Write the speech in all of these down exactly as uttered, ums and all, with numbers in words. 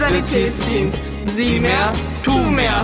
Sanitätsdienst. Sieh mehr, tu mehr.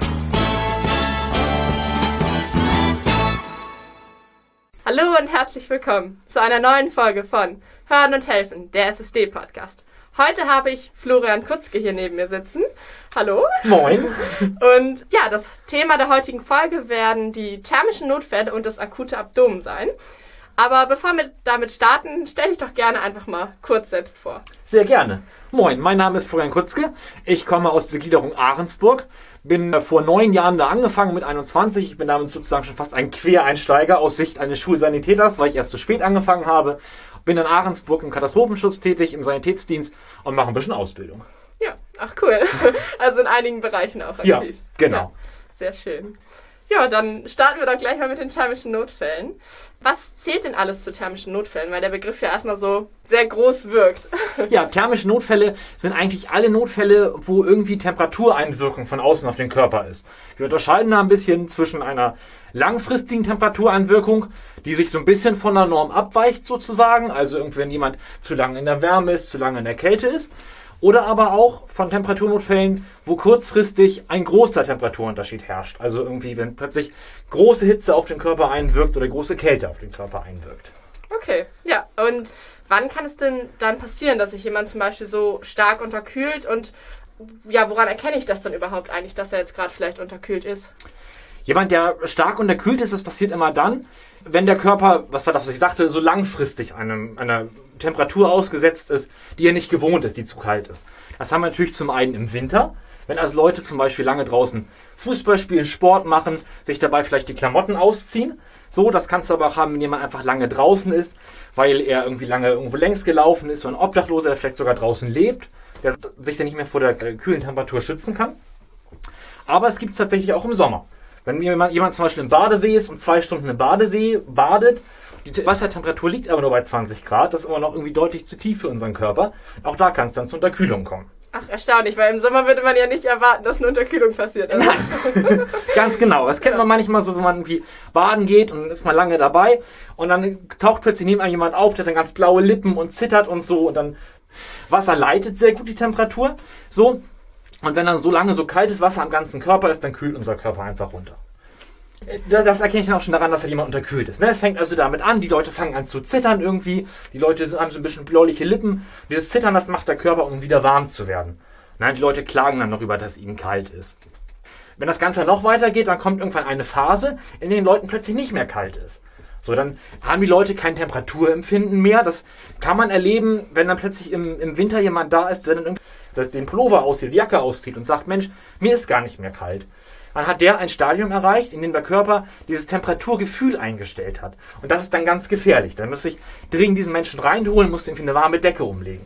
Hallo und herzlich willkommen zu einer neuen Folge von Hören und Helfen, der S S D-Podcast. Heute habe ich Florian Kutzke hier neben mir sitzen. Hallo. Moin. Und ja, das Thema der heutigen Folge werden die thermischen Notfälle und das akute Abdomen sein. Aber bevor wir damit starten, stell dich doch gerne einfach mal kurz selbst vor. Sehr gerne. Moin, mein Name ist Florian Kutzke. Ich komme aus der Gliederung Ahrensburg. Bin vor neun Jahren da angefangen mit einundzwanzig. Ich bin damit sozusagen schon fast ein Quereinsteiger aus Sicht eines Schulsanitäters, weil ich erst zu spät angefangen habe. Bin in Ahrensburg im Katastrophenschutz tätig, im Sanitätsdienst und mache ein bisschen Ausbildung. Ja, ach cool. Also in einigen Bereichen auch aktiv. Ja, genau. Ja, sehr schön. Ja, dann starten wir doch gleich mal mit den thermischen Notfällen. Was zählt denn alles zu thermischen Notfällen? Weil der Begriff ja erstmal so sehr groß wirkt. Ja, thermische Notfälle sind eigentlich alle Notfälle, wo irgendwie Temperatureinwirkung von außen auf den Körper ist. Wir unterscheiden da ein bisschen zwischen einer langfristigen Temperatureinwirkung, die sich so ein bisschen von der Norm abweicht sozusagen. Also irgendwie, wenn jemand zu lange in der Wärme ist, zu lange in der Kälte ist. Oder aber auch von Temperaturnotfällen, wo kurzfristig ein großer Temperaturunterschied herrscht. Also irgendwie, wenn plötzlich große Hitze auf den Körper einwirkt oder große Kälte auf den Körper einwirkt. Okay, ja. Und wann kann es denn dann passieren, dass sich jemand zum Beispiel so stark unterkühlt? Und ja, woran erkenne ich das dann überhaupt eigentlich, dass er jetzt gerade vielleicht unterkühlt ist? Jemand, der stark unterkühlt ist, das passiert immer dann, wenn der Körper, was war das, was ich sagte, so langfristig einem, einer Temperatur ausgesetzt ist, die er nicht gewohnt ist, die zu kalt ist. Das haben wir natürlich zum einen im Winter, wenn also Leute zum Beispiel lange draußen Fußball spielen, Sport machen, sich dabei vielleicht die Klamotten ausziehen. So, das kannst du aber auch haben, wenn jemand einfach lange draußen ist, weil er irgendwie lange irgendwo längs gelaufen ist, so ein Obdachloser, der vielleicht sogar draußen lebt, der sich dann nicht mehr vor der kühlen Temperatur schützen kann. Aber es gibt es tatsächlich auch im Sommer. Wenn jemand, jemand zum Beispiel im Badesee ist und zwei Stunden im Badesee badet, die Wassertemperatur liegt aber nur bei zwanzig Grad, das ist aber noch irgendwie deutlich zu tief für unseren Körper. Auch da kann es dann zur Unterkühlung kommen. Ach, erstaunlich, weil im Sommer würde man ja nicht erwarten, dass eine Unterkühlung passiert. Also. Nein, ganz genau. Das kennt man manchmal so, wenn man irgendwie baden geht und ist mal lange dabei und dann taucht plötzlich neben einem jemand auf, der hat dann ganz blaue Lippen und zittert und so und dann Wasser leitet sehr gut die Temperatur. So. Und wenn dann so lange so kaltes Wasser am ganzen Körper ist, dann kühlt unser Körper einfach runter. Das, das erkenne ich dann auch schon daran, dass da jemand unterkühlt ist. Es fängt also damit an, die Leute fangen an zu zittern irgendwie, die Leute haben so ein bisschen bläuliche Lippen. Dieses Zittern, das macht der Körper, um wieder warm zu werden. Die Leute klagen dann noch über, dass ihnen kalt ist. Wenn das Ganze noch weitergeht, dann kommt irgendwann eine Phase, in der den Leuten plötzlich nicht mehr kalt ist. So, dann haben die Leute kein Temperaturempfinden mehr. Das kann man erleben, wenn dann plötzlich im, im Winter jemand da ist, der dann irgendwie den Pullover auszieht, die Jacke auszieht und sagt, Mensch, mir ist gar nicht mehr kalt. Dann hat der ein Stadium erreicht, in dem der Körper dieses Temperaturgefühl eingestellt hat. Und das ist dann ganz gefährlich. Dann muss ich dringend diesen Menschen reinholen, muss irgendwie eine warme Decke umlegen.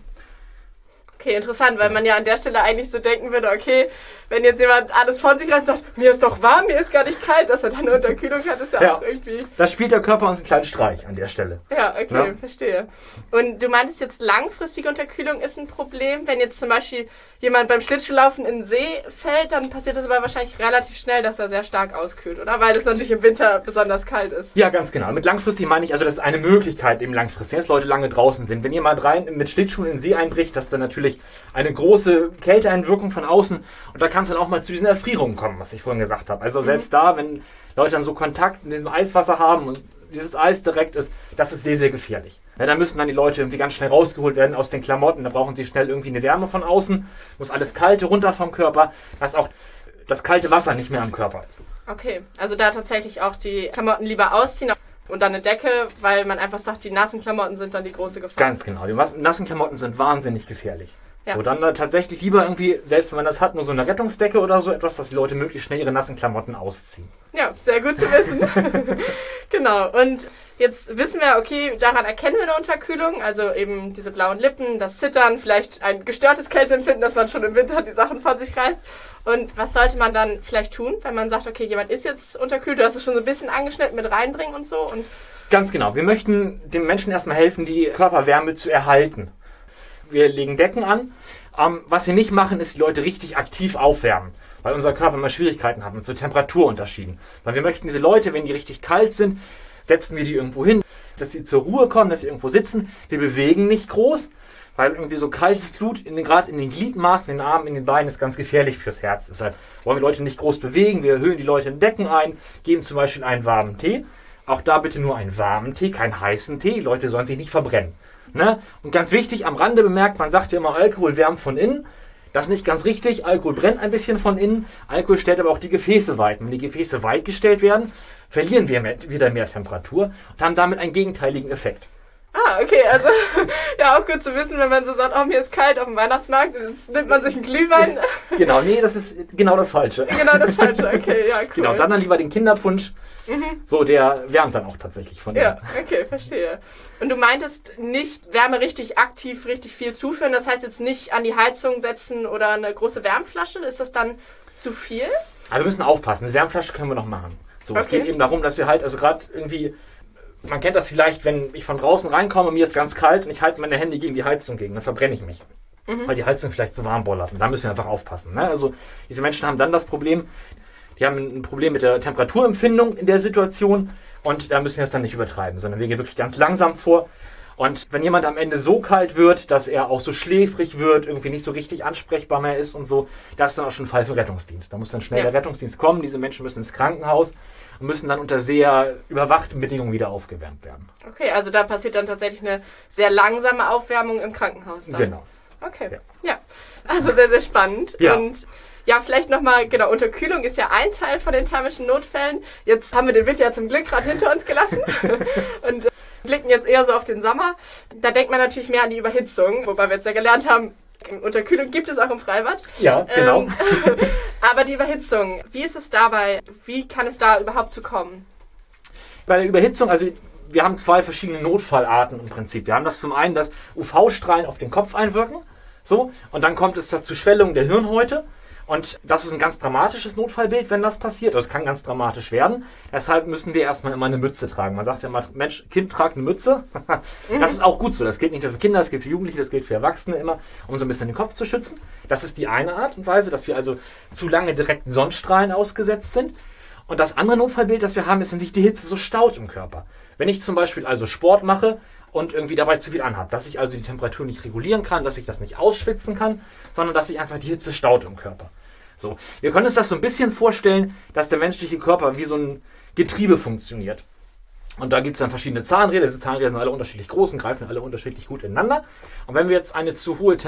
Okay, interessant, weil man ja an der Stelle eigentlich so denken würde, okay, wenn jetzt jemand alles von sich reißt und sagt, mir ist doch warm, mir ist gar nicht kalt, dass er dann eine Unterkühlung hat, ist ja, ja auch irgendwie... Das spielt der Körper uns einen kleinen Streich an der Stelle. Ja, okay, ja. Verstehe. Und du meintest jetzt, langfristige Unterkühlung ist ein Problem. Wenn jetzt zum Beispiel jemand beim Schlittschuhlaufen in den See fällt, dann passiert das aber wahrscheinlich relativ schnell, dass er sehr stark auskühlt, oder? Weil es natürlich im Winter besonders kalt ist. Ja, ganz genau. Mit langfristig meine ich, also das ist eine Möglichkeit eben langfristig, dass Leute lange draußen sind. Wenn jemand rein mit Schlittschuhen in den See einbricht, dass dann natürlich eine große Kälteeinwirkung von außen und da kann es dann auch mal zu diesen Erfrierungen kommen, was ich vorhin gesagt habe. Also selbst mhm. da, wenn Leute dann so Kontakt mit diesem Eiswasser haben und dieses Eis direkt ist, das ist sehr, sehr gefährlich. Ja, da müssen dann die Leute irgendwie ganz schnell rausgeholt werden aus den Klamotten, da brauchen sie schnell irgendwie eine Wärme von außen, muss alles Kalte runter vom Körper, dass auch das kalte Wasser nicht mehr am Körper ist. Okay, also da tatsächlich auch die Klamotten lieber ausziehen und dann eine Decke, weil man einfach sagt, die nassen Klamotten sind dann die große Gefahr. Ganz genau, die nassen Klamotten sind wahnsinnig gefährlich. Ja. So, dann äh, tatsächlich lieber irgendwie, selbst wenn man das hat, nur so eine Rettungsdecke oder so etwas, dass die Leute möglichst schnell ihre nassen Klamotten ausziehen. Ja, sehr gut zu wissen. Genau, und jetzt wissen wir, okay, daran erkennen wir eine Unterkühlung, also eben diese blauen Lippen, das Zittern, vielleicht ein gestörtes Kälteempfinden, dass man schon im Winter die Sachen von sich reißt. Und was sollte man dann vielleicht tun, wenn man sagt, okay, jemand ist jetzt unterkühlt, du hast es schon so ein bisschen angeschnitten mit reinbringen und so? Und Ganz genau, wir möchten dem Menschen erstmal helfen, die Körperwärme zu erhalten. Wir legen Decken an. Ähm, was wir nicht machen, ist die Leute richtig aktiv aufwärmen, weil unser Körper immer Schwierigkeiten hat mit so Temperaturunterschieden. Weil wir möchten diese Leute, wenn die richtig kalt sind, setzen wir die irgendwo hin, dass sie zur Ruhe kommen, dass sie irgendwo sitzen. Wir bewegen nicht groß, Weil irgendwie so kaltes Blut, in den, gerade in den Gliedmaßen, in den Armen, in den Beinen, ist ganz gefährlich fürs Herz. Deshalb wollen wir Leute nicht groß bewegen. Wir hüllen die Leute in Decken ein, geben zum Beispiel einen warmen Tee. Auch da bitte nur einen warmen Tee, keinen heißen Tee. Die Leute sollen sich nicht verbrennen. Ne? Und ganz wichtig, am Rande bemerkt, man sagt ja immer, Alkohol wärmt von innen. Das ist nicht ganz richtig. Alkohol brennt ein bisschen von innen. Alkohol stellt aber auch die Gefäße weit. Wenn die Gefäße weit gestellt werden, verlieren wir mehr, wieder mehr Temperatur und haben damit einen gegenteiligen Effekt. Ah, okay, also ja, auch gut zu wissen, wenn man so sagt, oh, mir ist kalt auf dem Weihnachtsmarkt, jetzt nimmt man sich einen Glühwein. Genau, nee, das ist genau das Falsche. Genau das Falsche, okay, ja, cool. Genau, dann dann lieber den Kinderpunsch. Mhm. So, der wärmt dann auch tatsächlich von Ja, innen. okay, verstehe. Und du meintest nicht Wärme richtig aktiv, richtig viel zuführen, das heißt jetzt nicht an die Heizung setzen oder eine große Wärmflasche, ist das dann zu viel? Also wir müssen aufpassen, eine Wärmflasche können wir noch machen. So, okay. Es geht eben darum, dass wir halt, also gerade irgendwie, man kennt das vielleicht, wenn ich von draußen reinkomme, mir ist ganz kalt und ich halte meine Hände gegen die Heizung gegen, dann verbrenne ich mich. Mhm. Weil die Heizung vielleicht zu warm bollert. Und da müssen wir einfach aufpassen. Ne? Also diese Menschen haben dann das Problem, die haben ein Problem mit der Temperaturempfindung in der Situation und da müssen wir es dann nicht übertreiben, sondern wir gehen wirklich ganz langsam vor. Und wenn jemand am Ende so kalt wird, dass er auch so schläfrig wird, irgendwie nicht so richtig ansprechbar mehr ist und so, das ist dann auch schon ein Fall für Rettungsdienst. Da muss dann schnell ja. der Rettungsdienst kommen, diese Menschen müssen ins Krankenhaus und müssen dann unter sehr überwachten Bedingungen wieder aufgewärmt werden. Okay, also da passiert dann tatsächlich eine sehr langsame Aufwärmung im Krankenhaus dann. Genau. Okay, ja. ja. Also sehr, sehr spannend. Ja. Und ja, vielleicht nochmal, genau, Unterkühlung ist ja ein Teil von den thermischen Notfällen. Jetzt haben wir den Winter ja zum Glück gerade hinter uns gelassen und äh, blicken jetzt eher so auf den Sommer. Da denkt man natürlich mehr an die Überhitzung, wobei wir jetzt ja gelernt haben, Unterkühlung gibt es auch im Freibad. Ja, genau. Ähm, aber die Überhitzung, wie ist es dabei? Wie kann es da überhaupt zu kommen? Bei der Überhitzung, also wir haben zwei verschiedene Notfallarten im Prinzip. Wir haben das zum einen, dass U V-Strahlen auf den Kopf einwirken, so, und dann kommt es zu Schwellung der Hirnhäute. Und das ist ein ganz dramatisches Notfallbild, wenn das passiert. Also es kann ganz dramatisch werden. Deshalb müssen wir erstmal immer eine Mütze tragen. Man sagt ja immer, Mensch, Kind, tragt eine Mütze. Das ist auch gut so. Das gilt nicht nur für Kinder, das gilt für Jugendliche, das gilt für Erwachsene immer, um so ein bisschen den Kopf zu schützen. Das ist die eine Art und Weise, dass wir also zu lange direkten Sonnenstrahlen ausgesetzt sind. Und das andere Notfallbild, das wir haben, ist, wenn sich die Hitze so staut im Körper. Wenn ich zum Beispiel also Sport mache und irgendwie dabei zu viel anhabe, dass ich also die Temperatur nicht regulieren kann, dass ich das nicht ausschwitzen kann, sondern dass sich einfach die Hitze staut im Körper. So, wir können uns das so ein bisschen vorstellen, dass der menschliche Körper wie so ein Getriebe funktioniert. Und da gibt es dann verschiedene Zahnräder. Diese Zahnräder sind alle unterschiedlich groß und greifen alle unterschiedlich gut ineinander. Und wenn wir jetzt eine zu hohe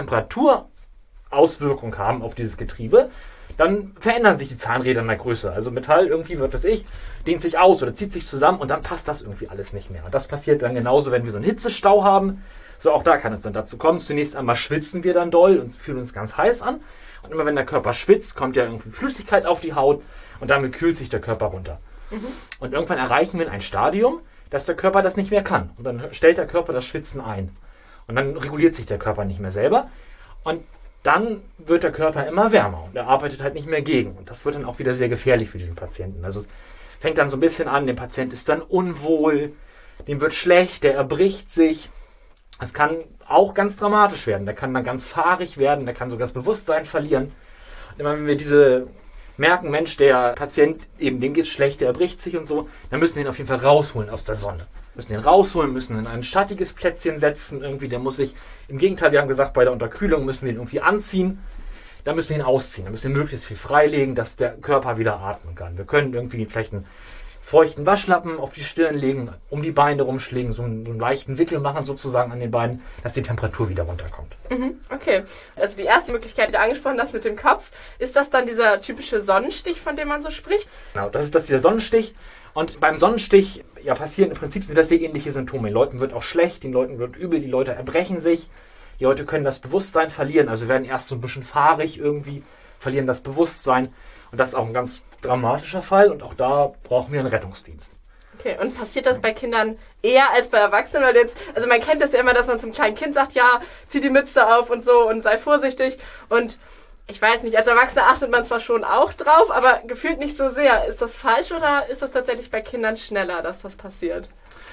Temperaturauswirkung haben auf dieses Getriebe, dann verändern sich die Zahnräder in der Größe. Also Metall irgendwie, wird das ich, dehnt sich aus oder zieht sich zusammen und dann passt das irgendwie alles nicht mehr. Und das passiert dann genauso, wenn wir so einen Hitzestau haben. So, auch da kann es dann dazu kommen. Zunächst einmal schwitzen wir dann doll und fühlen uns ganz heiß an. Und immer wenn der Körper schwitzt, kommt ja irgendwie Flüssigkeit auf die Haut und damit kühlt sich der Körper runter. Mhm. Und irgendwann erreichen wir ein Stadium, dass der Körper das nicht mehr kann. Und dann stellt der Körper das Schwitzen ein. Und dann reguliert sich der Körper nicht mehr selber. Und dann wird der Körper immer wärmer und er arbeitet halt nicht mehr gegen. Und das wird dann auch wieder sehr gefährlich für diesen Patienten. Also es fängt dann so ein bisschen an, der Patient ist dann unwohl, dem wird schlecht, der erbricht sich. Es kann auch ganz dramatisch werden. Der kann dann ganz fahrig werden, der kann sogar das Bewusstsein verlieren. Und immer wenn wir diese merken, Mensch, der Patient, eben dem geht es schlecht, der erbricht sich und so, dann müssen wir ihn auf jeden Fall rausholen aus der Sonne. Müssen ihn rausholen, müssen ihn in ein schattiges Plätzchen setzen, irgendwie, der muss sich, im Gegenteil, wir haben gesagt, bei der Unterkühlung müssen wir ihn irgendwie anziehen, dann müssen wir ihn ausziehen, dann müssen wir möglichst viel freilegen, dass der Körper wieder atmen kann. Wir können irgendwie vielleicht einen feuchten Waschlappen auf die Stirn legen, um die Beine rumschlägen, so einen, so einen leichten Wickel machen sozusagen an den Beinen, dass die Temperatur wieder runterkommt. Mhm, okay, also die erste Möglichkeit, die du angesprochen hast mit dem Kopf, ist das dann dieser typische Sonnenstich, von dem man so spricht? Genau, das ist das der Sonnenstich. Und beim Sonnenstich ja, passieren im Prinzip sind das sehr ähnliche Symptome. Den Leuten wird auch schlecht, den Leuten wird übel, die Leute erbrechen sich, die Leute können das Bewusstsein verlieren, also werden erst so ein bisschen fahrig irgendwie, verlieren das Bewusstsein. Und das ist auch ein ganz dramatischer Fall und auch da brauchen wir einen Rettungsdienst. Okay, und passiert das bei Kindern eher als bei Erwachsenen? Weil jetzt, also man kennt das ja immer, dass man zum kleinen Kind sagt, ja, zieh die Mütze auf und so und sei vorsichtig. Und ich weiß nicht, als Erwachsener achtet man zwar schon auch drauf, aber gefühlt nicht so sehr. Ist das falsch oder ist das tatsächlich bei Kindern schneller, dass das passiert?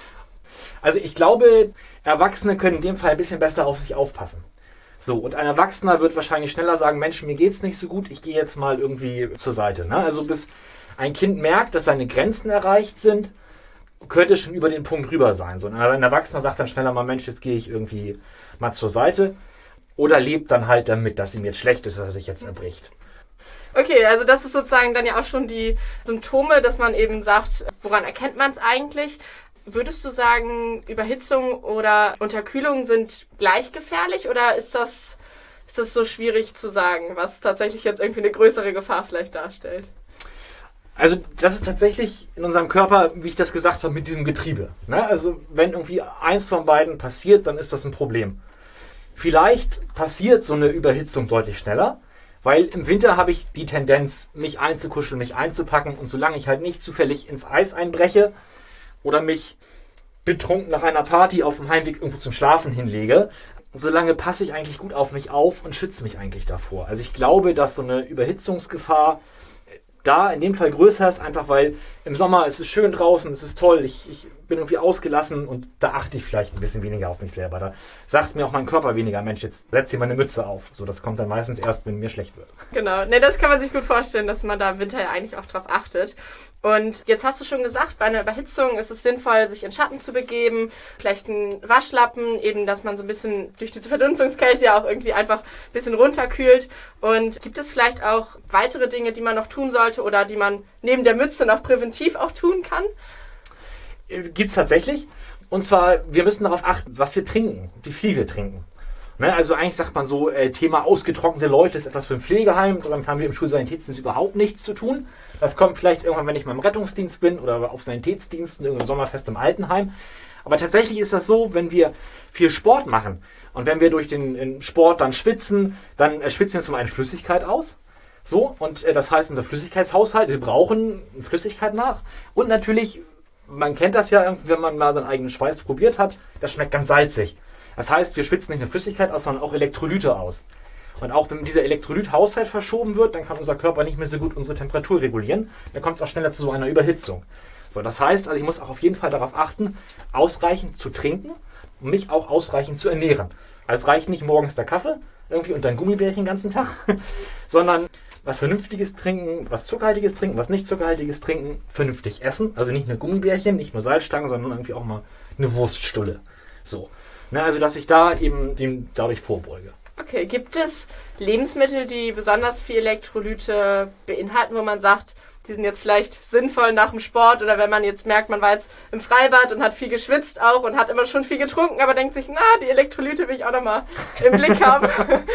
Also ich glaube, Erwachsene können in dem Fall ein bisschen besser auf sich aufpassen. So, und ein Erwachsener wird wahrscheinlich schneller sagen, Mensch, mir geht's nicht so gut, ich gehe jetzt mal irgendwie zur Seite. Ne? Also bis ein Kind merkt, dass seine Grenzen erreicht sind, könnte schon über den Punkt rüber sein. So, ein Erwachsener sagt dann schneller mal, Mensch, jetzt gehe ich irgendwie mal zur Seite. Oder lebt dann halt damit, dass ihm jetzt schlecht ist, dass er sich jetzt erbricht. Okay, also das ist sozusagen dann ja auch schon die Symptome, dass man eben sagt, woran erkennt man es eigentlich? Würdest du sagen, Überhitzung oder Unterkühlung sind gleich gefährlich oder ist das, ist das so schwierig zu sagen, was tatsächlich jetzt irgendwie eine größere Gefahr vielleicht darstellt? Also das ist tatsächlich in unserem Körper, wie ich das gesagt habe, mit diesem Getriebe. Ne? Also wenn irgendwie eins von beiden passiert, dann ist das ein Problem. Vielleicht passiert so eine Überhitzung deutlich schneller, weil im Winter habe ich die Tendenz, mich einzukuscheln, mich einzupacken und solange ich halt nicht zufällig ins Eis einbreche oder mich betrunken nach einer Party auf dem Heimweg irgendwo zum Schlafen hinlege, solange passe ich eigentlich gut auf mich auf und schütze mich eigentlich davor. Also ich glaube, dass so eine Überhitzungsgefahr da in dem Fall größer ist, einfach weil im Sommer es ist schön draußen, es ist toll, ich, ich bin irgendwie ausgelassen und da achte ich vielleicht ein bisschen weniger auf mich selber. Da sagt mir auch mein Körper weniger, Mensch, jetzt setz dir mal eine Mütze auf. So, das kommt dann meistens erst, wenn mir schlecht wird. Genau, ne, das kann man sich gut vorstellen, dass man da im Winter ja eigentlich auch drauf achtet. Und jetzt hast du schon gesagt, bei einer Überhitzung ist es sinnvoll, sich in Schatten zu begeben, vielleicht einen Waschlappen, eben, dass man so ein bisschen durch diese Verdunstungskälte ja auch irgendwie einfach ein bisschen runterkühlt. Und gibt es vielleicht auch weitere Dinge, die man noch tun sollte oder die man neben der Mütze noch präventiv auch tun kann? Gibt es tatsächlich. Und zwar, wir müssen darauf achten, was wir trinken, wie viel wir trinken. Ne, also eigentlich sagt man so, äh, Thema ausgetrocknete Leute ist etwas für ein Pflegeheim. Damit haben wir im Schulsanitätsdienst überhaupt nichts zu tun. Das kommt vielleicht irgendwann, wenn ich mal im Rettungsdienst bin oder auf Sanitätsdiensten, irgendein Sommerfest im Altenheim. Aber tatsächlich ist das so, wenn wir viel Sport machen und wenn wir durch den Sport dann schwitzen, dann äh, schwitzen wir zum einen Flüssigkeit aus. So, und äh, das heißt, unser Flüssigkeitshaushalt, wir brauchen Flüssigkeit nach. Und natürlich, man kennt das ja, wenn man mal seinen eigenen Schweiß probiert hat, das schmeckt ganz salzig. Das heißt, wir schwitzen nicht nur Flüssigkeit aus, sondern auch Elektrolyte aus. Und auch wenn dieser Elektrolythaushalt verschoben wird, dann kann unser Körper nicht mehr so gut unsere Temperatur regulieren. Dann kommt es auch schneller zu so einer Überhitzung. So, das heißt, also ich muss auch auf jeden Fall darauf achten, ausreichend zu trinken und mich auch ausreichend zu ernähren. Also es reicht nicht morgens der Kaffee irgendwie und dann Gummibärchen den ganzen Tag, sondern was Vernünftiges trinken, was Zuckerhaltiges trinken, was nicht Zuckerhaltiges trinken, vernünftig essen. Also nicht nur Gummibärchen, nicht nur Salzstangen, sondern irgendwie auch mal eine Wurststulle. So. Ne, also dass ich da eben dem dadurch vorbeuge. Okay, gibt es Lebensmittel, die besonders viel Elektrolyte beinhalten, wo man sagt, die sind jetzt vielleicht sinnvoll nach dem Sport oder wenn man jetzt merkt, man war jetzt im Freibad und hat viel geschwitzt auch und hat immer schon viel getrunken, aber denkt sich, na, die Elektrolyte will ich auch nochmal im Blick haben.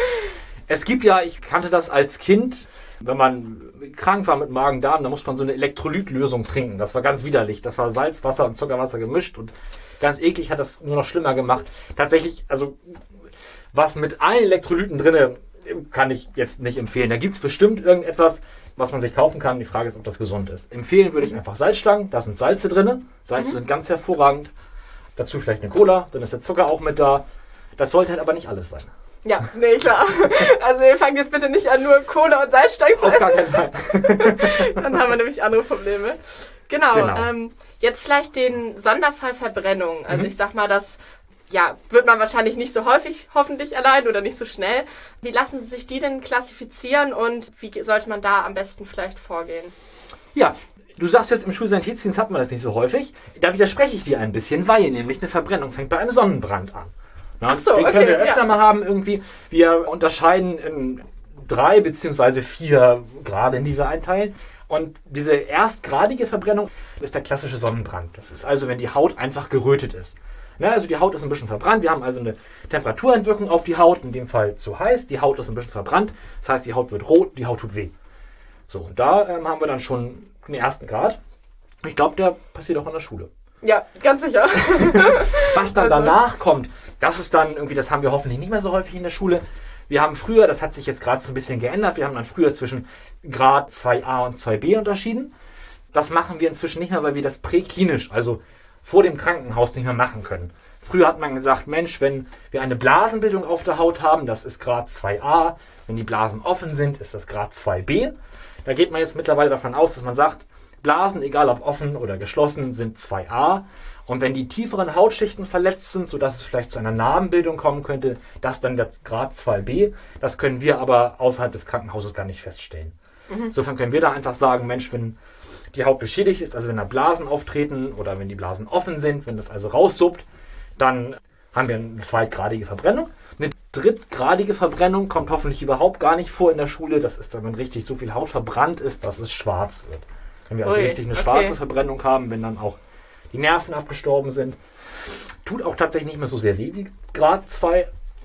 Es gibt ja, ich kannte das als Kind, wenn man krank war mit Magen-Darm, dann muss man so eine Elektrolytlösung trinken. Das war ganz widerlich. Das war Salz, Wasser und Zuckerwasser gemischt und ganz eklig, hat das nur noch schlimmer gemacht. Tatsächlich, also was mit allen Elektrolyten drinne, kann ich jetzt nicht empfehlen. Da gibt es bestimmt irgendetwas, was man sich kaufen kann. Die Frage ist, ob das gesund ist. Empfehlen würde ich einfach Salzstangen. Da sind Salze drin. Salze mhm. sind ganz hervorragend. Dazu vielleicht eine Cola. Dann ist der Zucker auch mit da. Das sollte halt aber nicht alles sein. Ja, nee, klar. Also wir fangen jetzt bitte nicht an, nur Cola und Salzstangen zu essen. Auf gar keinen Fall. Dann haben wir nämlich andere Probleme. Genau. genau. Ähm, jetzt vielleicht den Sonderfall Verbrennung. Also mhm. ich sag mal, das ja, wird man wahrscheinlich nicht so häufig hoffentlich allein oder nicht so schnell. Wie lassen sich die denn klassifizieren und wie sollte man da am besten vielleicht vorgehen? Ja, du sagst jetzt, im Schulsanitätsdienst hat man das nicht so häufig. Da widerspreche ich dir ein bisschen, weil nämlich eine Verbrennung fängt bei einem Sonnenbrand an. Na, Ach so, den okay, können wir öfter ja. mal haben irgendwie. Wir unterscheiden in drei beziehungsweise vier Grade, in die wir einteilen. Und diese erstgradige Verbrennung ist der klassische Sonnenbrand. Das ist also, wenn die Haut einfach gerötet ist. Na, also die Haut ist ein bisschen verbrannt. Wir haben also eine Temperaturentwirkung auf die Haut, in dem Fall zu heiß. Die Haut ist ein bisschen verbrannt. Das heißt, die Haut wird rot, die Haut tut weh. So, und da ähm, haben wir dann schon den ersten Grad. Ich glaube, der passiert auch in der Schule. Ja, ganz sicher. Was dann also. danach kommt, das ist dann irgendwie, das haben wir hoffentlich nicht mehr so häufig in der Schule. Wir haben früher, das hat sich jetzt gerade so ein bisschen geändert, wir haben dann früher zwischen Grad zwei a und zwei b unterschieden. Das machen wir inzwischen nicht mehr, weil wir das präklinisch, also vor dem Krankenhaus, nicht mehr machen können. Früher hat man gesagt, Mensch, wenn wir eine Blasenbildung auf der Haut haben, das ist Grad zwei a. Wenn die Blasen offen sind, ist das Grad zwei b. Da geht man jetzt mittlerweile davon aus, dass man sagt, Blasen, egal ob offen oder geschlossen, sind zwei a. Und wenn die tieferen Hautschichten verletzt sind, sodass es vielleicht zu einer Narbenbildung kommen könnte, das ist dann der Grad zwei b. Das können wir aber außerhalb des Krankenhauses gar nicht feststellen. Mhm. Insofern können wir da einfach sagen, Mensch, wenn die Haut beschädigt ist, also wenn da Blasen auftreten oder wenn die Blasen offen sind, wenn das also raussuppt, dann haben wir eine zweitgradige Verbrennung. Eine drittgradige Verbrennung kommt hoffentlich überhaupt gar nicht vor in der Schule. Das ist, wenn richtig so viel Haut verbrannt ist, dass es schwarz wird. Wenn wir also Ui, richtig eine okay. schwarze Verbrennung haben, wenn dann auch die Nerven abgestorben sind. Tut auch tatsächlich nicht mehr so sehr weh wie Grad zwei,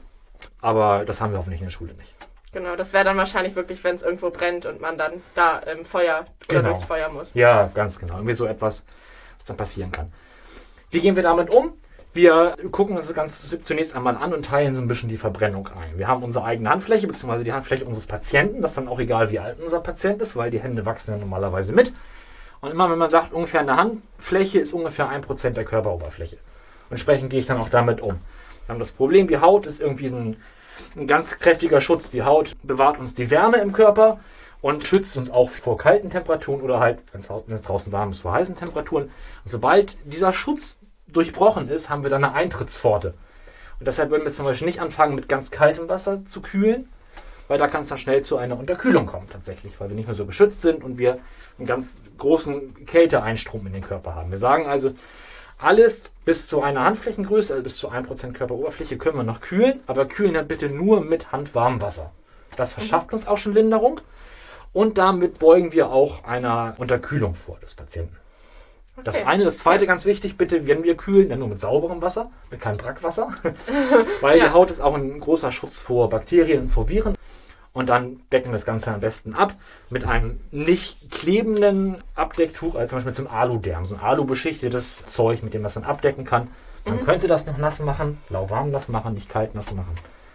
aber das haben wir hoffentlich in der Schule nicht. Genau, das wäre dann wahrscheinlich wirklich, wenn es irgendwo brennt und man dann da im Feuer oder Genau. durchs Feuer muss. Ja, ganz genau. Irgendwie so etwas, was dann passieren kann. Wie gehen wir damit um? Wir gucken uns das Ganze zunächst einmal an und teilen so ein bisschen die Verbrennung ein. Wir haben unsere eigene Handfläche, beziehungsweise die Handfläche unseres Patienten. Das ist dann auch egal, wie alt unser Patient ist, weil die Hände wachsen ja normalerweise mit. Und immer, wenn man sagt, ungefähr eine Handfläche ist ungefähr ein Prozent der Körperoberfläche. Und entsprechend gehe ich dann auch damit um. Wir haben das Problem, die Haut ist irgendwie ein, ein ganz kräftiger Schutz. Die Haut bewahrt uns die Wärme im Körper und schützt uns auch vor kalten Temperaturen oder halt, wenn es, wenn es draußen warm ist, vor heißen Temperaturen. Und sobald dieser Schutz durchbrochen ist, haben wir dann eine Eintrittspforte. Und deshalb würden wir zum Beispiel nicht anfangen, mit ganz kaltem Wasser zu kühlen, weil da kann es dann schnell zu einer Unterkühlung kommen tatsächlich, weil wir nicht mehr so geschützt sind und wir einen ganz großen Kälteeinstrom in den Körper haben. Wir sagen also, alles bis zu einer Handflächengröße, also bis zu ein Prozent Körperoberfläche können wir noch kühlen, aber kühlen dann bitte nur mit handwarmem Wasser. Das verschafft uns auch schon Linderung und damit beugen wir auch einer Unterkühlung vor des Patienten. Das Okay. eine. Das zweite, ganz wichtig, bitte, wenn wir kühlen, dann nur mit sauberem Wasser, mit keinem Brackwasser, weil Ja. die Haut ist auch ein großer Schutz vor Bakterien und vor Viren. Und dann decken wir das Ganze am besten ab mit einem nicht klebenden Abdecktuch, also zum Beispiel zum Aluderm, so ein alubeschichtetes Zeug, mit dem man es dann abdecken kann. Man Mhm. könnte das noch nass machen, lauwarm nass machen, nicht kalt nass machen.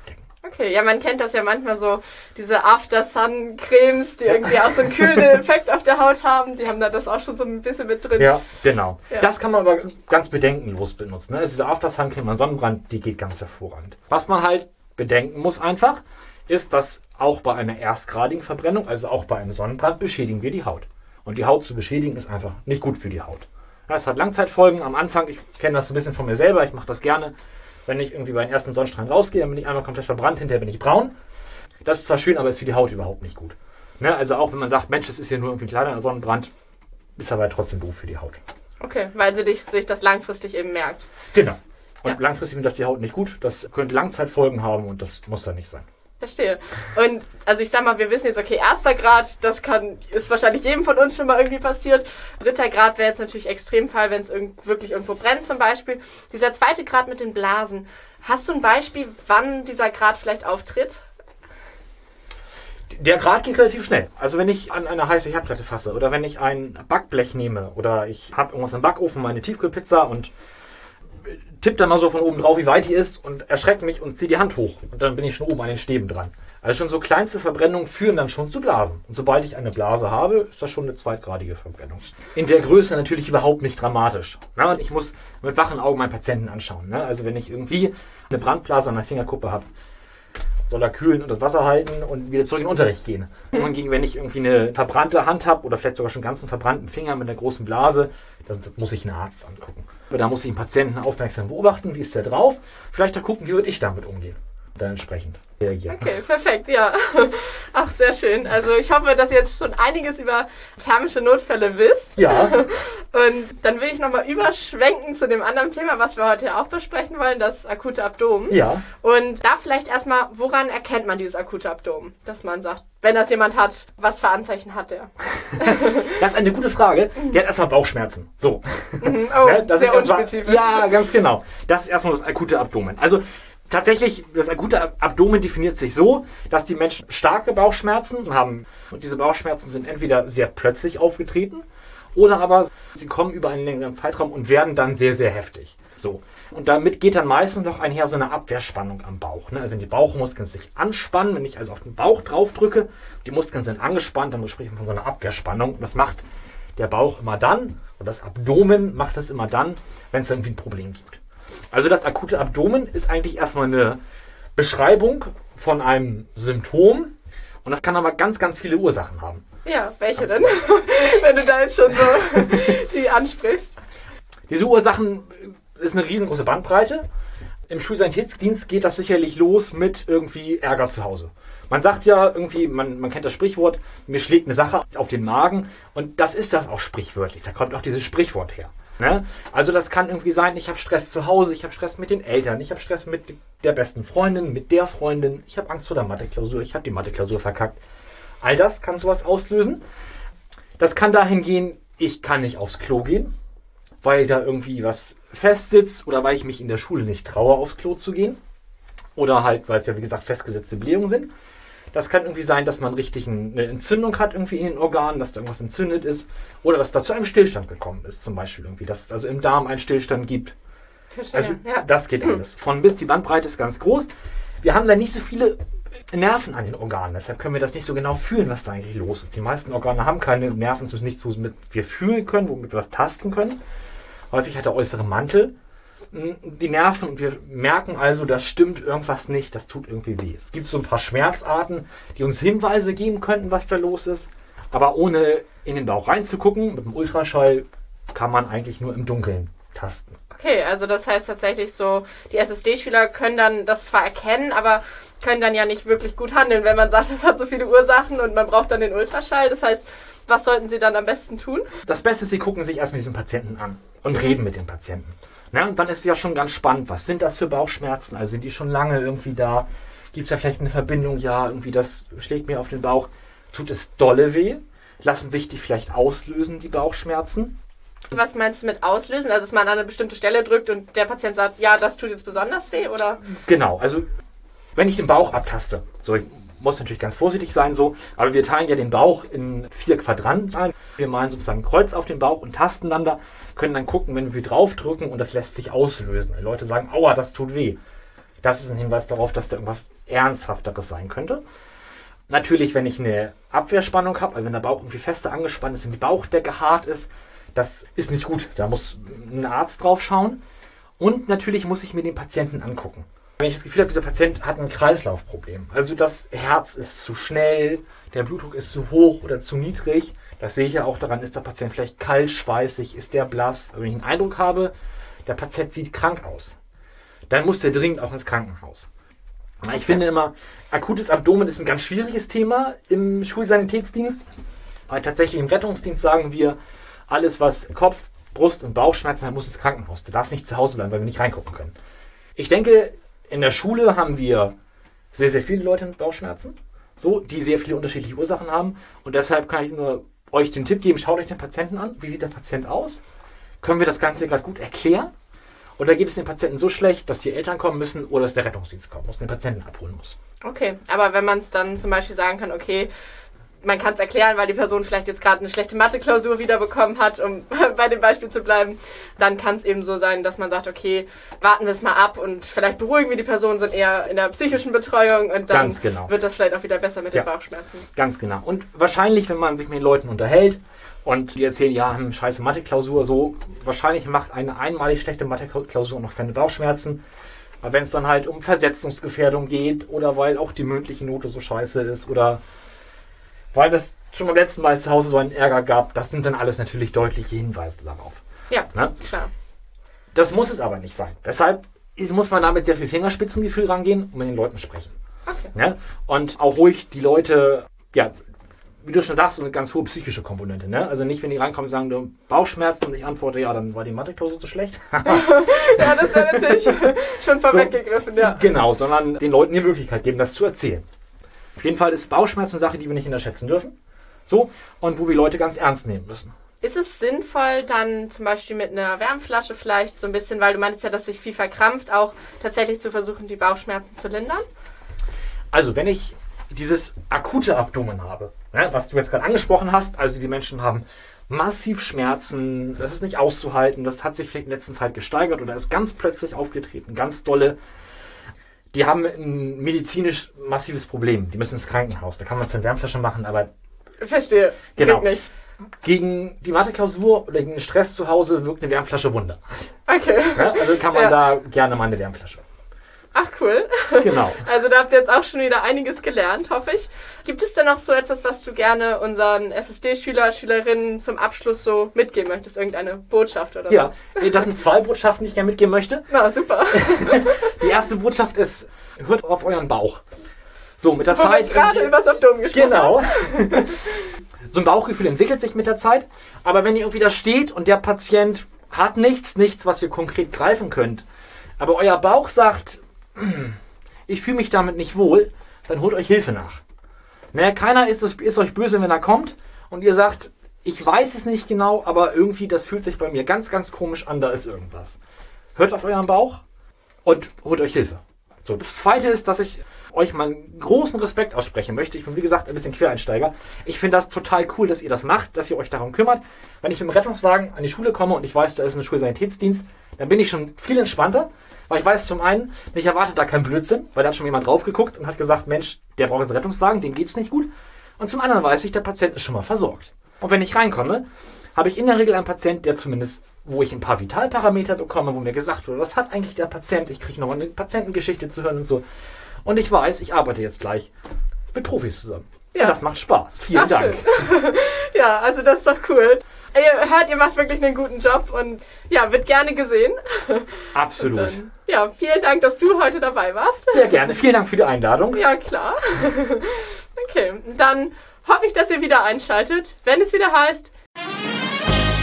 Okay, ja, man kennt das ja manchmal so, diese After-Sun-Cremes, die irgendwie auch so einen kühlenden Effekt auf der Haut haben, die haben da das auch schon so ein bisschen mit drin. Ja, genau. Ja. Das kann man aber ganz bedenkenlos benutzen. Ne? Also diese After-Sun-Creme an Sonnenbrand, die geht ganz hervorragend. Was man halt bedenken muss einfach, ist, dass auch bei einer erstgradigen Verbrennung, also auch bei einem Sonnenbrand, beschädigen wir die Haut. Und die Haut zu beschädigen ist einfach nicht gut für die Haut. Das hat Langzeitfolgen am Anfang. Ich kenne das so ein bisschen von mir selber. Ich mache das gerne. Wenn ich irgendwie bei den ersten Sonnenstrahlen rausgehe, dann bin ich einmal komplett verbrannt, hinterher bin ich braun. Das ist zwar schön, aber ist für die Haut überhaupt nicht gut. Ne? Also auch wenn man sagt, Mensch, das ist ja nur irgendwie ein kleiner Sonnenbrand, ist aber trotzdem doof für die Haut. Okay, weil sie dich, sich das langfristig eben merkt. Genau. Und Ja. langfristig findet das die Haut nicht gut. Das könnte Langzeitfolgen haben und das muss dann nicht sein. Verstehe. Und also ich sag mal, wir wissen jetzt, okay, erster Grad, das kann, ist wahrscheinlich jedem von uns schon mal irgendwie passiert. Dritter Grad wäre jetzt natürlich Extremfall, wenn es irgend, wirklich irgendwo brennt zum Beispiel. Dieser zweite Grad mit den Blasen. Hast du ein Beispiel, wann dieser Grad vielleicht auftritt? Der Grad geht relativ schnell. Also wenn ich an eine heiße Herdplatte fasse oder wenn ich ein Backblech nehme oder ich habe irgendwas im Backofen, meine Tiefkühlpizza und tippe dann mal so von oben drauf, wie weit die ist und erschrecke mich und ziehe die Hand hoch. Und dann bin ich schon oben an den Stäben dran. Also schon so kleinste Verbrennungen führen dann schon zu Blasen. Und sobald ich eine Blase habe, ist das schon eine zweitgradige Verbrennung. In der Größe natürlich überhaupt nicht dramatisch. Na, und ich muss mit wachen Augen meinen Patienten anschauen. Ne? Also wenn ich irgendwie eine Brandblase an der Fingerkuppe habe, soll er kühlen und das Wasser halten und wieder zurück in den Unterricht gehen. Und hingegen, wenn ich irgendwie eine verbrannte Hand habe oder vielleicht sogar schon ganz einen verbrannten Finger mit einer großen Blase, das muss ich einen Arzt angucken. Da muss ich den Patienten aufmerksam beobachten, wie ist der drauf. Vielleicht da gucken, wie würde ich damit umgehen. Dann entsprechend reagieren. Okay, perfekt, ja. Ach, sehr schön. Also ich hoffe, dass ihr jetzt schon einiges über thermische Notfälle wisst. Ja, Und dann will ich nochmal überschwenken zu dem anderen Thema, was wir heute ja auch besprechen wollen, das akute Abdomen. ja. Und da vielleicht erstmal, woran erkennt man dieses akute Abdomen? Dass man sagt, wenn das jemand hat, was für Anzeichen hat der? Das ist eine gute Frage. Der hat erstmal Bauchschmerzen. So. Mhm. Oh, Ne, das sehr ist erstmal- unspezifisch. Ja, ganz genau. Das ist erstmal das akute Abdomen. Also tatsächlich, das akute Abdomen definiert sich so, dass die Menschen starke Bauchschmerzen haben. Und diese Bauchschmerzen sind entweder sehr plötzlich aufgetreten oder aber sie kommen über einen längeren Zeitraum und werden dann sehr, sehr heftig. So. Und damit geht dann meistens noch einher so eine Abwehrspannung am Bauch. Ne? Also wenn die Bauchmuskeln sich anspannen, wenn ich also auf den Bauch drauf drücke, die Muskeln sind angespannt, dann spricht man von so einer Abwehrspannung. Und das macht der Bauch immer dann, und das Abdomen macht das immer dann, wenn es irgendwie ein Problem gibt. Also das akute Abdomen ist eigentlich erstmal eine Beschreibung von einem Symptom und das kann aber ganz, ganz viele Ursachen haben. Ja, welche denn? Wenn du da jetzt schon so die ansprichst. Diese Ursachen ist eine riesengroße Bandbreite. Im Schulsanitätsdienst geht das sicherlich los mit irgendwie Ärger zu Hause. Man sagt ja irgendwie, man, man kennt das Sprichwort, mir schlägt eine Sache auf den Magen. Und das ist das auch sprichwörtlich. Da kommt auch dieses Sprichwort her. Ne? Also das kann irgendwie sein, ich habe Stress zu Hause, ich habe Stress mit den Eltern, ich habe Stress mit der besten Freundin, mit der Freundin, ich habe Angst vor der Mathe-Klausur, ich habe die Mathe-Klausur verkackt. All das kann sowas auslösen. Das kann dahin gehen, ich kann nicht aufs Klo gehen, weil da irgendwie was festsitzt oder weil ich mich in der Schule nicht traue, aufs Klo zu gehen. Oder halt, weil es ja wie gesagt festgesetzte Blähungen sind. Das kann irgendwie sein, dass man richtig eine Entzündung hat irgendwie in den Organen, dass da irgendwas entzündet ist. Oder dass da zu einem Stillstand gekommen ist, zum Beispiel irgendwie. Dass es also im Darm einen Stillstand gibt. Verstehe, Also ja. das geht alles. Von bis, die Bandbreite ist ganz groß. Wir haben da nicht so viele Nerven an den Organen. Deshalb können wir das nicht so genau fühlen, was da eigentlich los ist. Die meisten Organe haben keine Nerven, es ist nichts, womit wir fühlen können, womit wir was tasten können. Häufig hat der äußere Mantel die Nerven und wir merken also, das stimmt irgendwas nicht, das tut irgendwie weh. Es gibt so ein paar Schmerzarten, die uns Hinweise geben könnten, was da los ist. Aber ohne in den Bauch reinzugucken, mit dem Ultraschall kann man eigentlich nur im Dunkeln tasten. Okay, also das heißt tatsächlich so, die S S D-Schüler können dann das zwar erkennen, aber können dann ja nicht wirklich gut handeln, wenn man sagt, es hat so viele Ursachen und man braucht dann den Ultraschall. Das heißt, was sollten sie dann am besten tun? Das Beste ist, sie gucken sich erstmal diesen Patienten an und reden mit dem Patienten. Na, und dann ist es ja schon ganz spannend, was sind das für Bauchschmerzen? Also sind die schon lange irgendwie da? Gibt es ja vielleicht eine Verbindung? Ja, irgendwie das schlägt mir auf den Bauch. Tut es dolle weh? Lassen sich die vielleicht auslösen, die Bauchschmerzen? Was meinst du mit auslösen? Also, dass man an eine bestimmte Stelle drückt und der Patient sagt, ja, das tut jetzt besonders weh, oder? Genau, also wenn ich den Bauch abtaste, so, ich muss natürlich ganz vorsichtig sein, so, aber wir teilen ja den Bauch in vier Quadranten ein. Wir malen sozusagen ein Kreuz auf den Bauch und tasten dann da, können dann gucken, wenn wir draufdrücken und das lässt sich auslösen. Die Leute sagen, aua, das tut weh. Das ist ein Hinweis darauf, dass da irgendwas Ernsthafteres sein könnte. Natürlich, wenn ich eine Abwehrspannung habe, also wenn der Bauch irgendwie fester angespannt ist, wenn die Bauchdecke hart ist, das ist nicht gut. Da muss ein Arzt drauf schauen. Und natürlich muss ich mir den Patienten angucken. Wenn ich das Gefühl habe, dieser Patient hat ein Kreislaufproblem, also das Herz ist zu schnell, der Blutdruck ist zu hoch oder zu niedrig, das sehe ich ja auch daran, ist der Patient vielleicht kalt, schweißig, ist der blass. Wenn ich einen Eindruck habe, der Patient sieht krank aus, dann muss der dringend auch ins Krankenhaus. Ich okay. finde immer, akutes Abdomen ist ein ganz schwieriges Thema im Schulsanitätsdienst, weil tatsächlich im Rettungsdienst sagen wir, alles was Kopf, Brust und Bauchschmerzen hat, muss ins Krankenhaus. Der darf nicht zu Hause bleiben, weil wir nicht reingucken können. Ich denke, in der Schule haben wir sehr, sehr viele Leute mit Bauchschmerzen, so, die sehr viele unterschiedliche Ursachen haben. Und deshalb kann ich nur euch den Tipp geben, schaut euch den Patienten an. Wie sieht der Patient aus? Können wir das Ganze gerade gut erklären? Oder geht es dem Patienten so schlecht, dass die Eltern kommen müssen oder dass der Rettungsdienst kommen muss, den Patienten abholen muss? Okay, aber wenn man es dann zum Beispiel sagen kann, okay, man kann es erklären, weil die Person vielleicht jetzt gerade eine schlechte Mathe-Klausur wiederbekommen hat, um bei dem Beispiel zu bleiben, dann kann es eben so sein, dass man sagt, okay, warten wir es mal ab und vielleicht beruhigen wir die Person, sind eher in der psychischen Betreuung und dann Ganz genau. wird das vielleicht auch wieder besser mit ja, den Bauchschmerzen. Ganz genau. Und wahrscheinlich, wenn man sich mit den Leuten unterhält und die erzählen, ja, haben scheiße Mathe-Klausur, so, wahrscheinlich macht eine einmalig schlechte Mathe-Klausur noch keine Bauchschmerzen. Aber wenn es dann halt um Versetzungsgefährdung geht oder weil auch die mündliche Note so scheiße ist oder weil das schon beim letzten Mal zu Hause so einen Ärger gab, das sind dann alles natürlich deutliche Hinweise darauf. Ja, ne? Klar. Das muss es aber nicht sein. Deshalb muss man da mit sehr viel Fingerspitzengefühl rangehen und mit den Leuten sprechen. Okay. Ne? Und auch ruhig die Leute, ja, wie du schon sagst, eine ganz hohe psychische Komponente. Ne? Also nicht, wenn die reinkommen und sagen, du Bauchschmerzen und ich antworte, ja, dann war die Mathe-Klausur so schlecht. Ja, das wäre natürlich schon vorweggegriffen, so, ja. Genau, sondern den Leuten die Möglichkeit geben, das zu erzählen. Auf jeden Fall ist Bauchschmerzen eine Sache, die wir nicht unterschätzen dürfen. So, und wo wir Leute ganz ernst nehmen müssen. Ist es sinnvoll, dann zum Beispiel mit einer Wärmflasche vielleicht so ein bisschen, weil du meintest ja, dass sich viel verkrampft, auch tatsächlich zu versuchen, die Bauchschmerzen zu lindern? Also, wenn ich dieses akute Abdomen habe, ne, was du jetzt gerade angesprochen hast, also die Menschen haben massiv Schmerzen, das ist nicht auszuhalten, das hat sich vielleicht in der letzten Zeit gesteigert oder ist ganz plötzlich aufgetreten, ganz dolle. Die haben ein medizinisch massives Problem. Die müssen ins Krankenhaus. Da kann man es mit Wärmflasche machen, aber... Verstehe. Genau. Nichts. Gegen die Mathe-Klausur oder gegen den Stress zu Hause wirkt eine Wärmflasche Wunder. Okay. Ja, also kann man ja. da gerne mal eine Wärmflasche. Ach, cool. Genau. Also da habt ihr jetzt auch schon wieder einiges gelernt, hoffe ich. Gibt es denn noch so etwas, was du gerne unseren S S D-Schüler, Schülerinnen zum Abschluss so mitgeben möchtest? Irgendeine Botschaft oder Ja, so? das sind zwei Botschaften, die ich gerne mitgeben möchte. Na, super. Die erste Botschaft ist, hört auf euren Bauch. So, mit der Wo wir Zeit... gerade über das Abdomen gesprochen Genau. haben. So ein Bauchgefühl entwickelt sich mit der Zeit, aber wenn ihr irgendwie da steht und der Patient hat nichts, nichts, was ihr konkret greifen könnt, aber euer Bauch sagt, ich fühle mich damit nicht wohl, dann holt euch Hilfe nach. Naja, keiner ist, ist euch böse, wenn er kommt und ihr sagt, ich weiß es nicht genau, aber irgendwie, das fühlt sich bei mir ganz, ganz komisch an, da ist irgendwas. Hört auf euren Bauch und holt euch Hilfe. So, das Zweite ist, dass ich euch mal einen großen Respekt aussprechen möchte. Ich bin, wie gesagt, ein bisschen Quereinsteiger. Ich finde das total cool, dass ihr das macht, dass ihr euch darum kümmert. Wenn ich mit dem Rettungswagen an die Schule komme und ich weiß, da ist ein Schulsanitätsdienst, dann bin ich schon viel entspannter, weil ich weiß zum einen, ich erwarte da keinen Blödsinn, weil da hat schon jemand drauf geguckt und hat gesagt, Mensch, der braucht jetzt einen Rettungswagen, dem geht's nicht gut. Und zum anderen weiß ich, der Patient ist schon mal versorgt. Und wenn ich reinkomme, habe ich in der Regel einen Patient, der zumindest, wo ich ein paar Vitalparameter bekomme, wo mir gesagt wurde, was hat eigentlich der Patient? Ich kriege nochmal eine Patientengeschichte zu hören und so. Und ich weiß, ich arbeite jetzt gleich mit Profis zusammen. Ja. Und das macht Spaß. Vielen Ach, Dank. schön. Ja, also das ist doch cool. Ihr hört, ihr macht wirklich einen guten Job und ja, wird gerne gesehen. Absolut. Dann, ja, vielen Dank, dass du heute dabei warst. Sehr gerne. Vielen Dank für die Einladung. Ja, klar. Okay, dann hoffe ich, dass ihr wieder einschaltet, wenn es wieder heißt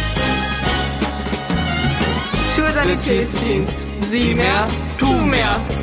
Schulsanitätsdienst. Sieh mehr, tu mehr.